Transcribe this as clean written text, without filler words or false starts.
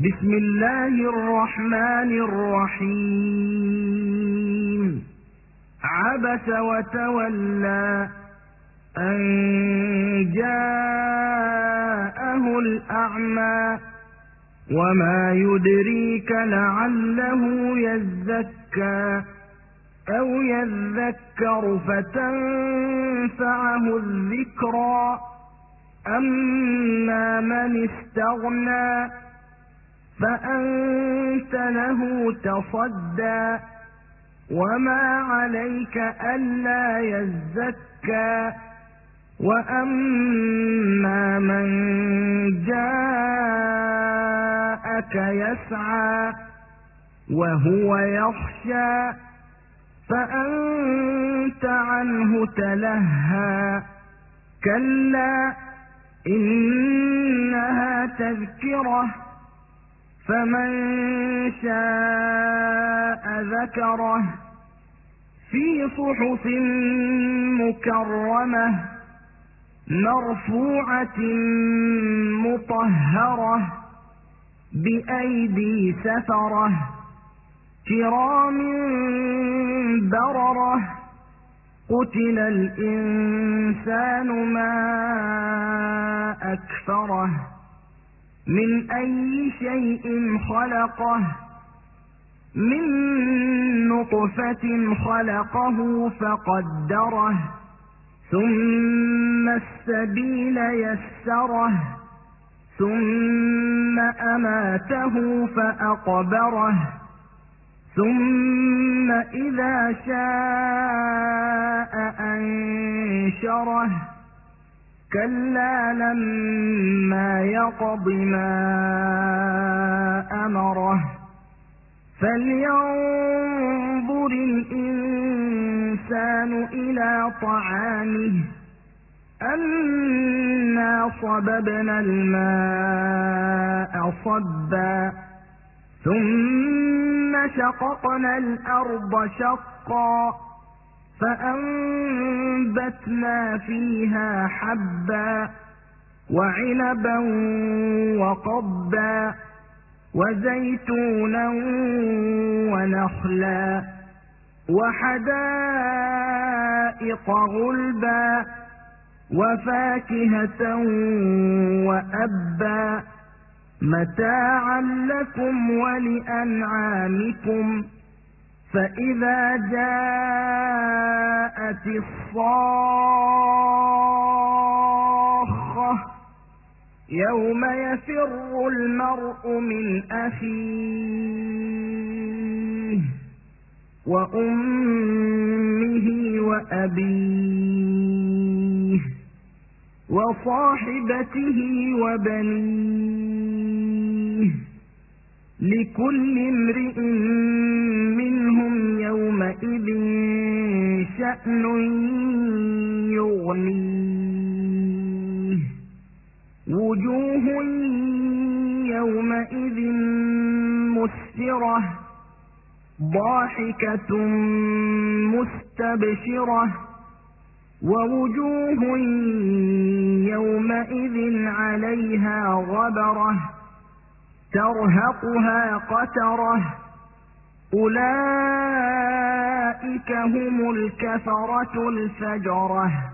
بسم الله الرحمن الرحيم عبس وتولى أن جاءه الأعمى وما يدريك لعله يزكى أو يذكر فتنفعه الذكرى أما من استغنى فأنت له تصدى وما عليك ألا يزكى وأما من جاءك يسعى وهو يخشى فأنت عنه تلهى كلا إنها تذكرة فمن شاء ذكره في صحف مكرمة مرفوعة مطهرة بأيدي سفرة كرام بررة قتل الإنسان ما أكفره من أي شيء خلقه من نطفة خلقه فقدره ثم السبيل يسره ثم أماته فأقبره ثم إذا شاء أنشره كلا لما يقض ما أمره فلينظر الإنسان إلى طعامه أنا صببنا الماء صبا ثم شققنا الأرض شقا فأنبتنا فيها حبا وعنبا وقضبا وزيتونا ونخلا وحدائق غلبا وفاكهة وأبا متاعا لكم ولأنعامكم فإذا جاءت الصاخة يوم يفر المرء من أخيه وأمه وأبيه وصاحبته وبنيه لكل امرئ منهم يومئذ شأن يغنيه وجوه يومئذ مسفرة ضاحكة مستبشرة ووجوه يومئذ عليها غبرة ترهقها قترة أولئك هم الكفرة الفجرة